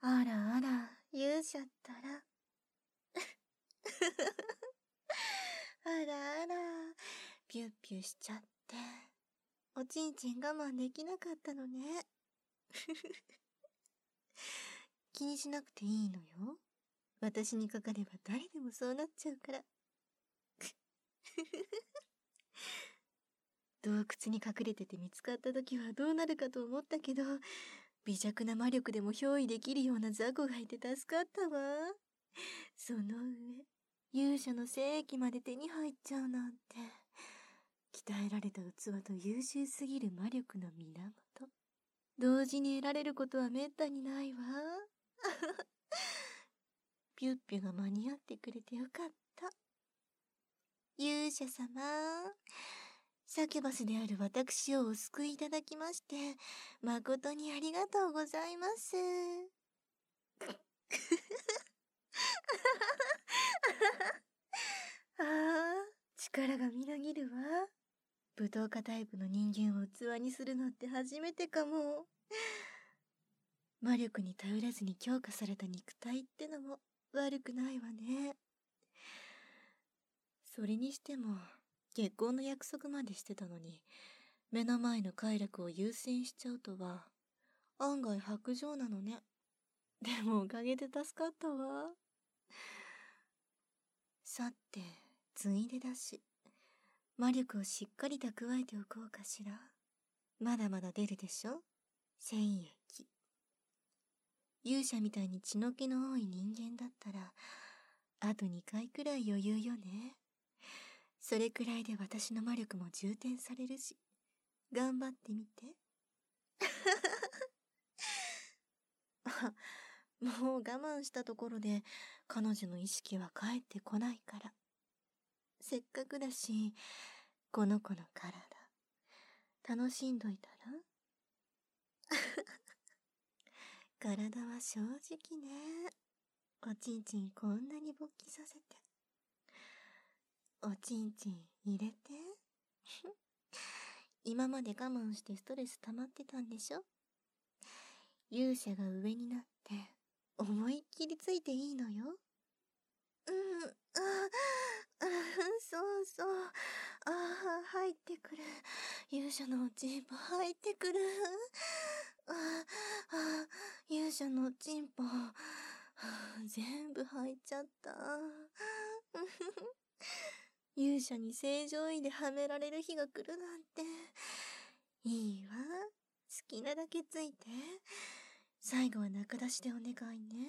あらあら、勇者ったら。あらあら、ピュッピュしちゃって。おちんちん我慢できなかったのね。気にしなくていいのよ。私にかかれば誰でもそうなっちゃうから。洞窟に隠れてて見つかった時はどうなるかと思ったけど、微弱な魔力でも憑依できるような雑魚がいて助かったわ。その上、勇者の聖域まで手に入っちゃうなんて。鍛えられた器と優秀すぎる魔力の源。同時に得られることはめったにないわ。ピュッピュが間に合ってくれてよかった。勇者様、サキュバスである私をお救いいただきまして、誠にありがとうございます。ああ、力がみなぎるわ。武闘家タイプの人間を器にするのって初めてかも。魔力に頼らずに強化された肉体ってのも悪くないわね。それにしても、結婚の約束までしてたのに、目の前の快楽を優先しちゃうとは、案外薄情なのね。でもおかげで助かったわ。さて、ついでだし、魔力をしっかり蓄えておこうかしら。まだまだ出るでしょ、戦役。勇者みたいに血の気の多い人間だったら、あと2回くらい余裕よね。それくらいで私の魔力も充填されるし、頑張ってみて。もう我慢したところで彼女の意識は帰ってこないから。せっかくだし、この子の体、楽しんどいたら。体は正直ね。おちんちんこんなに勃起させて。おちんちん入れて。今まで我慢してストレス溜まってたんでしょ。勇者が上になって思いっきりついていいのよ。そうそう。入ってくる。勇者のおちんぽ入ってくる。勇者のおちんぽ、全部入っちゃった。勇者に正常位ではめられる日が来るなんて。いいわ。好きなだけついて。最後は中出しでお願いね。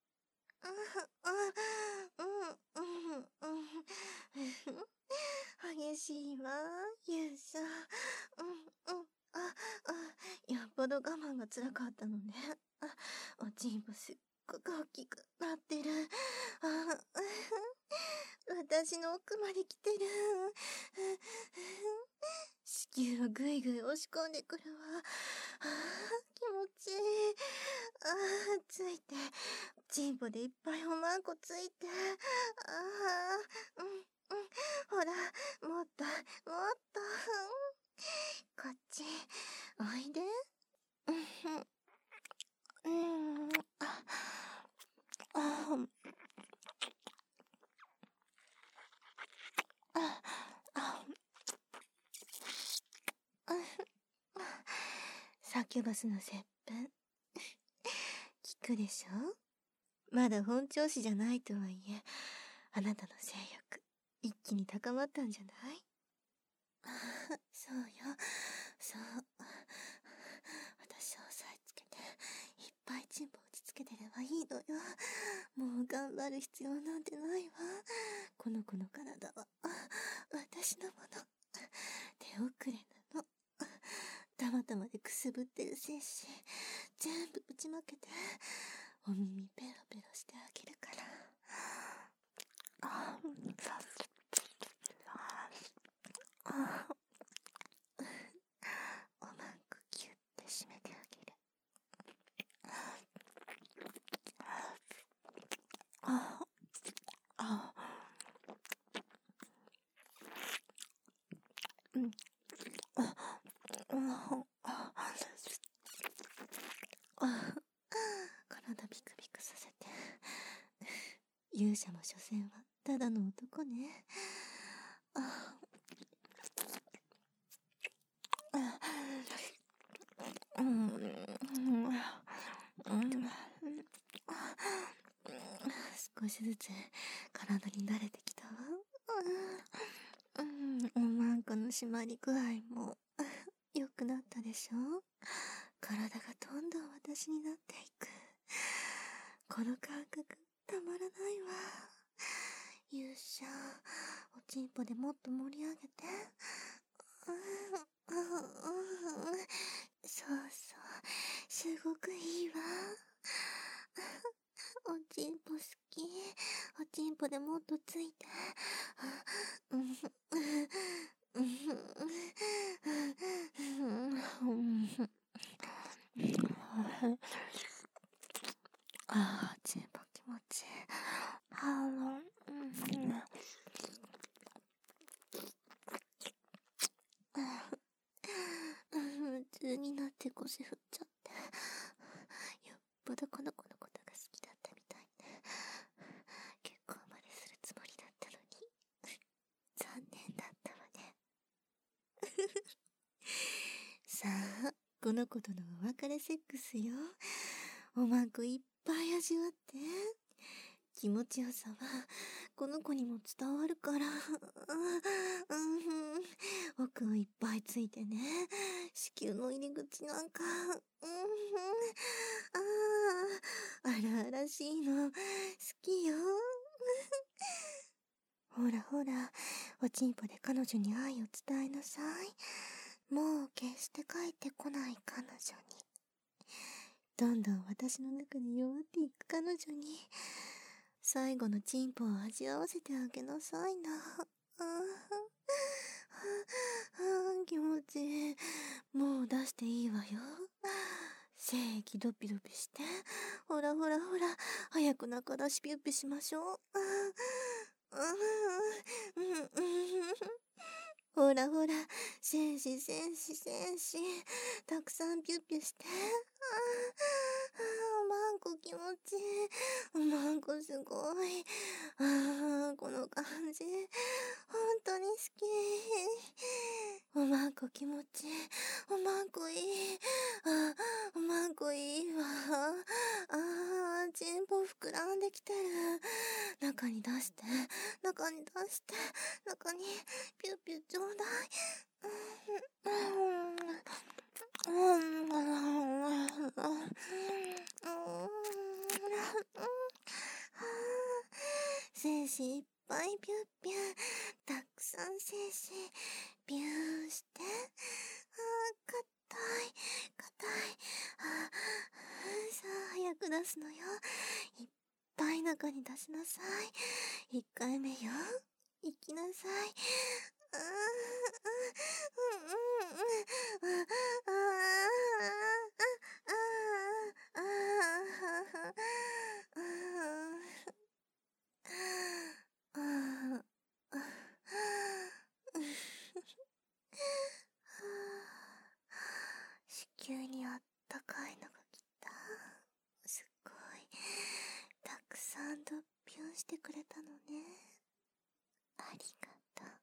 激しいわ、勇者。よっぽど我慢が辛かったのね。おちんぽすっごく大きくなってる。私の奥まで来てる。子宮をぐいぐい押し込んでくるわ。気持ちいい。ついて、チンポでいっぱいおまんこついて。ほら、もっと、もっと。こっち、おいで。サキュバスの接吻。効くでしょ。まだ本調子じゃないとはいえ、あなたの性欲、一気に高まったんじゃない？そうよ、そう。私を押さえつけて、いっぱいチンポ打ちつけてればいいのよ。もう頑張る必要なんてないわ。この子の体は、私のもの。手遅れなの。たまたまでくすぶってる精子、全部ぶちまけて、お耳ペロペロしてあげるから。おまんこキュッて締めてあげる。体ピ勇者も所詮はただの男ね。少しずつ体に慣れてきたわ。おまんこの締まり具合も良くなったでしょ。体がどんどん私になっていく。この感覚たまらないわ。勇者、おちんぽでもっと盛り上げて。そうそう、すごくいいわ。おちんぽ好き。おちんぽでもっとついて。ちんぽ気持ちいい。夢中になって腰振っちゃって。よっぽどこの子のことが好きだったみたいね。結婚までするつもりだったのに残念だったわね。さあ、この子とのお別れセックスよ。おまんこいっぱい味わって。気持ちよさはこの子にも伝わるから。奥をいっぱいついてね。子宮の入り口なんか。荒々しいの好きよ。ほらほら、おちんぽで彼女に愛を伝えなさい。もう決して帰ってこない彼女に。どんどん私の中で弱っていく彼女に、最後のチンポを味わわせてあげなさいな。気持ちいい。もう出していいわよ。精液ドピドピして。ほらほらほら、早く中出しピュッピしましょう。ほらほら、戦士戦士戦士、たくさんピュッピュして。おまんこ気持ちいい。おまんこすごい。この感じ、本当に好き。おまんこ気持ちいい。おまんこいい。おまんこいいわ。チンポ膨らんできてる。中に出して、中に出して、中にピュッピュちょうだい。精子いっぱいピュッピュ、たくさん精子ピューして。硬い硬い。さあ早く出すのよ。いっぱい中に出しなさい。1回目よ。行きなさい。子宮にあったかいのが来た。すっごいたくさんドッピョンしてくれたのね。ありがとう。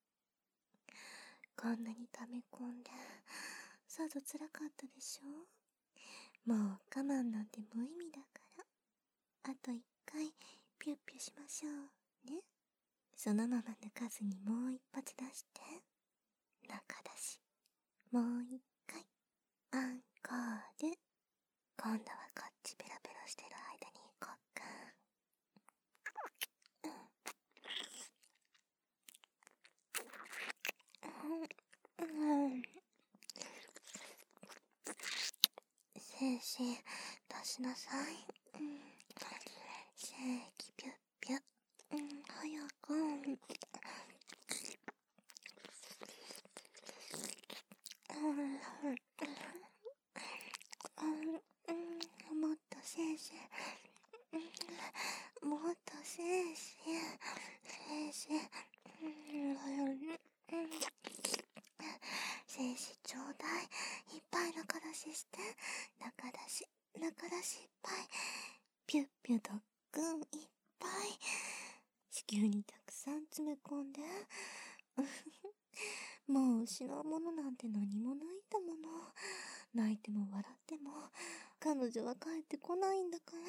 こんなに溜め込んでさぞ辛かったでしょ。もう我慢なんて無意味だから、あと1回ピュッピュしましょうね。そのまま抜かずにもう一発出して。中だし、もう1回アンコール。今度はこっちペロペロしてる間に行こっか。精子出しなさい。精液ピュッピュッ。早く。もっと精子。もっと精子。精子。精子ちょうだい。いっぱい中出しして。中出しいっぱい。ピュッピュ特訓いっぱい。 失うものなんて何もないんだもの。泣いても笑っても、彼女は帰ってこないんだから。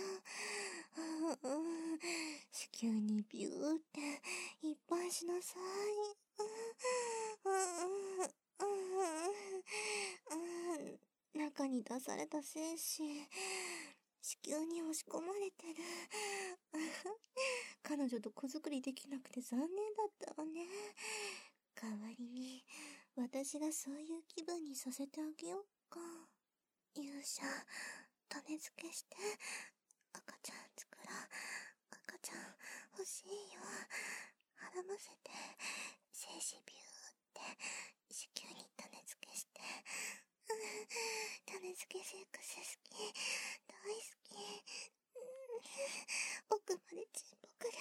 子宮にビューっていっぱいしなさい。中に出された精子、子宮に押し込まれてる。彼女と子作りできなくて残念だったわね。代わりに、私がそういう気分にさせてあげようか。勇者、種付けして、赤ちゃん作ろう。赤ちゃん欲しいよ。孕ませて、精子ビューって子宮に種付けして。種付けセックス好き。大好き。奥までチンポくる。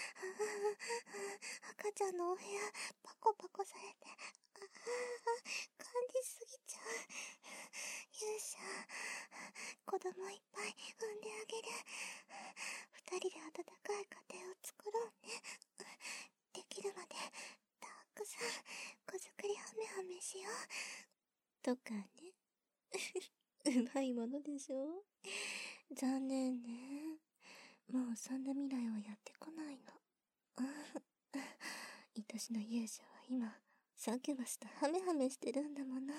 赤ちゃんのお部屋パコパコされて、感じすぎちゃう。勇者、子供いっぱい産んであげる。二人で温かい家庭を作ろうね。できるまでたくさん子作りハメハメしよう。とかね。うまいものでしょ。残念ね。もうそんな未来はやってこないの。愛しの勇者は今、サキュバスとハメハメしてるんだもの。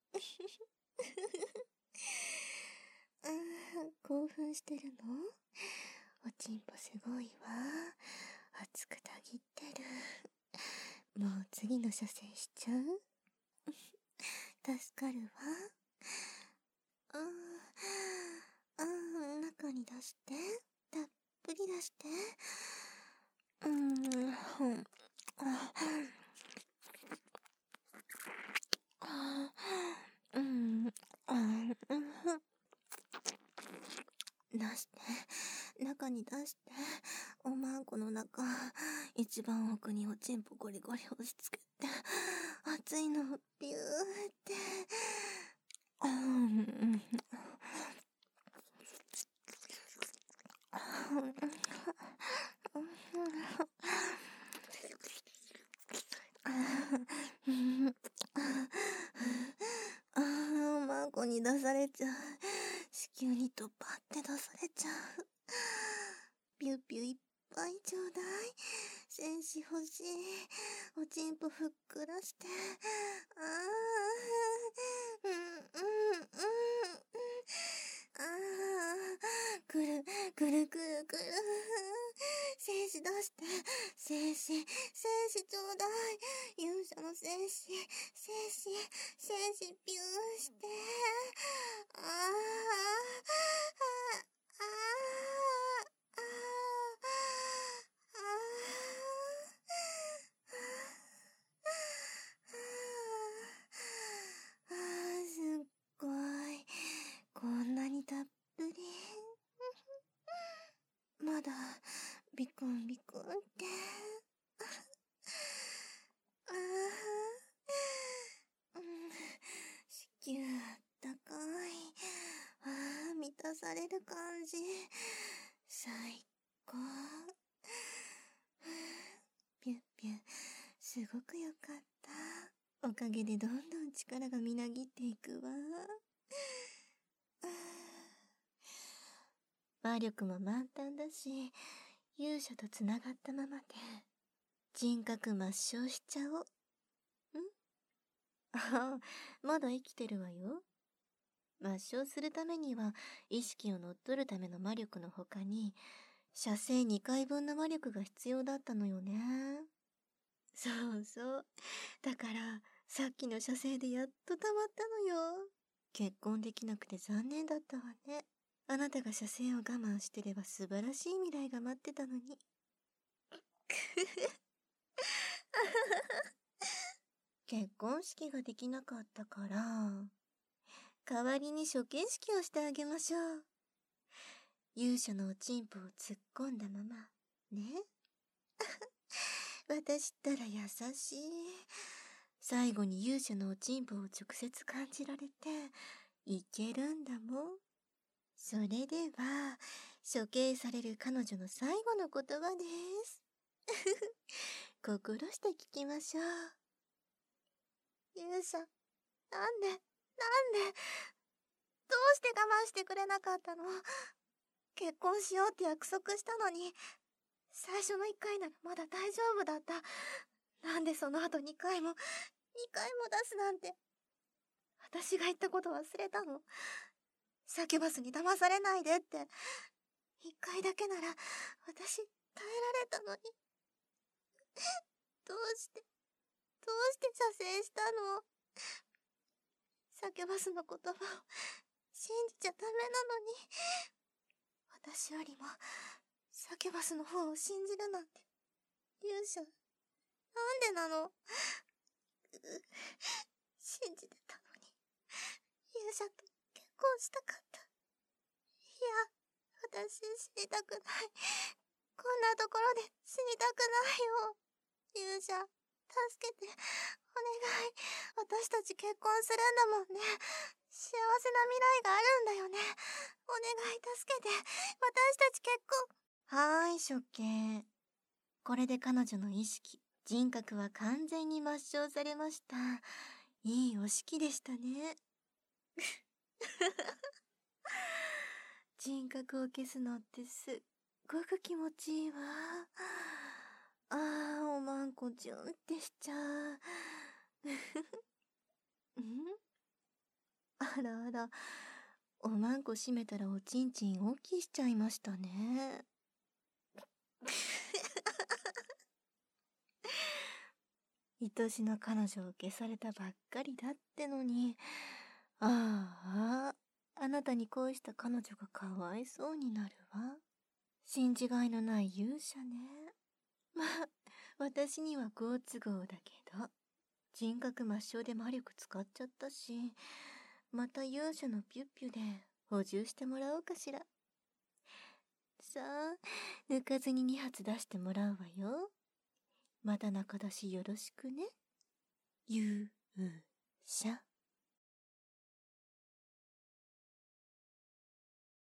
興奮してるの？おちんぽすごいわ。熱くたぎってる。もう次の射精しちゃう？助かるわ。中に出して。たっぷり出して。出して。中に出して。おまんこの中、一番奥におちんぽゴリゴリ押し付けて、熱いのをビューって。マンコに出されちゃう。子宮にとパって出されちゃう。ピューピューいっぱいちょうだい。精子欲しい。おちんぽふっくらして。くる、くるくるくる。精子出して。精子、精子ちょうだい。勇者の精子、精子、精子ピューして。すっごい。こんなにたっぷり。まだ、ビクンビクンって。子宮あったかい。満たされる感じ。最高。ピュッピュ、すごくよかった。おかげでどんどん力がみなぎっていくわ。魔力も満タンだし、勇者とつながったままで、人格抹消しちゃおう。ああ、まだ生きてるわよ。抹消するためには、意識を乗っ取るための魔力の他に、射精2回分の魔力が必要だったのよね。そうそう。だから、さっきの射精でやっと溜まったのよ。結婚できなくて残念だったわね。あなたが射精を我慢してれば素晴らしい未来が待ってたのに。結婚式ができなかったから、代わりに処刑式をしてあげましょう。勇者のおちんぽを突っ込んだまま、ね。私ったら優しい。最後に勇者のおちんぽを直接感じられて、いけるんだもん。それでは、処刑される彼女の最後の言葉です。心して聞きましょう。 勇者、なんで、どうして我慢してくれなかったの？結婚しようって約束したのに、最初の1回ならまだ大丈夫だった。なんでその後2回も出すなんて。私が言ったこと忘れたの？サキュバスに騙されないでって。1回だけなら私耐えられたのに。どうして射精したの？サキュバスの言葉を信じちゃダメなのに。私よりもサキュバスの方を信じるなんて。勇者、なんでなの？信じてたのに。勇者と結婚したかった。いや、私死にたくない。こんなところで死にたくないよ。勇者、助けて。お願い。私たち結婚するんだもんね。幸せな未来があるんだよね。お願い、助けて。私たち結婚。はーい、処刑。これで彼女の意識、人格は完全に抹消されました。いいお式でしたね。人格を消すのってすっごく気持ちいいわ。あー、おまんこジュンってしちゃう。あらあら、おまんこ閉めたらおちんちん大きしちゃいましたね。愛しの彼女を消されたばっかりだってのに、ああなたに恋した彼女がかわいそうになるわ。信じがいのない勇者ね。まあ、私には好都合だけど、人格抹消で魔力使っちゃったし、また勇者のピュッピュで補充してもらおうかしら。さあ、抜かずに2発出してもらうわよ。また中出しよろしくね。勇者。